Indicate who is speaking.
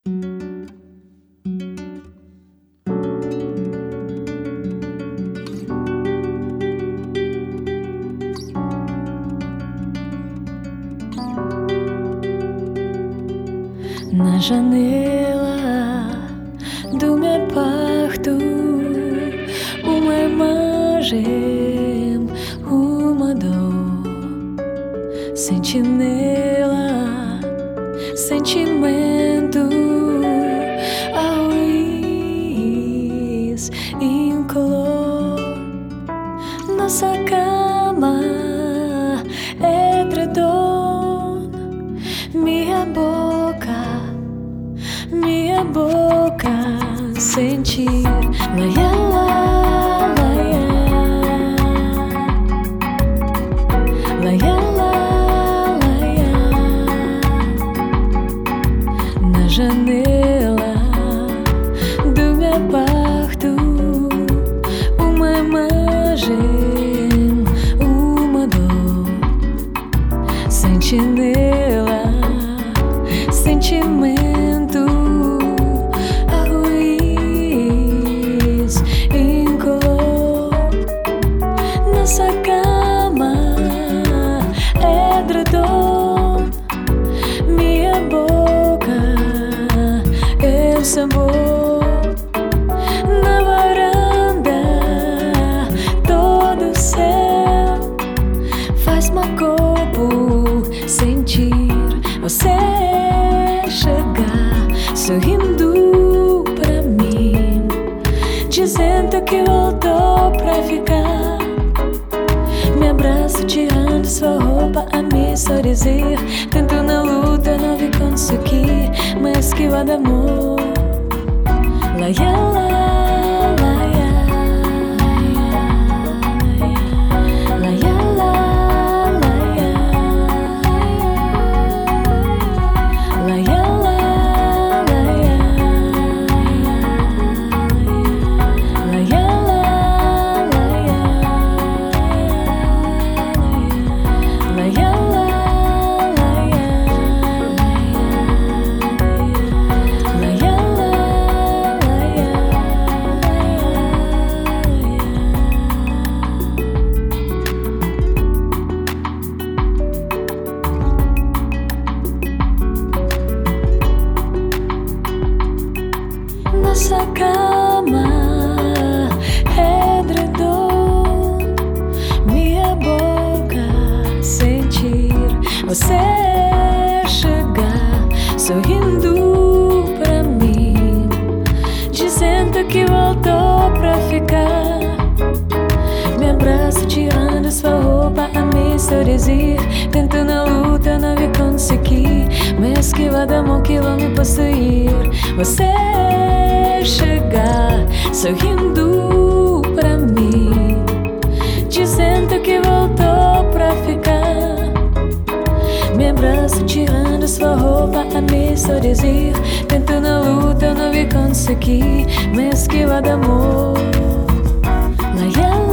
Speaker 1: Na janela do meu quarto, uma imagem, uma dor. Sentinela, sentimento, a luz incolor. Nossa cama, edredom, minha boca, sentir laia, laia, laia, laia. Na janela do meu quarto, uma imagem, uma dor. Sentinela, sentimento, a luz incolor. Nossa cama, edredom, minha boca, eu sabor. Na varanda, todo o céu faz meu corpo sentir você chegar, sorrindo pra mim, dizendo que voltou pra ficar. Me abraço tirando sua roupa a me sorrir. Tento na luta não vi conseguir, mas que o amor. Laia, laia, laia, laia, laia, nossa cama, edredom, minha boca, sentir você chegar, sorrindo pra mim, dizendo que voltou pra ficar. Me abraço tirando sua roupa a me sorrir. Tento na luta não vi conseguir, mas que o amor que vai me possuir. Você chegar, sorrindo pra mim, dizendo que voltou pra ficar. Me abraço tirando sua roupa a me sorrir. Tento na luta não vi conseguir, mas que o amor. Laia,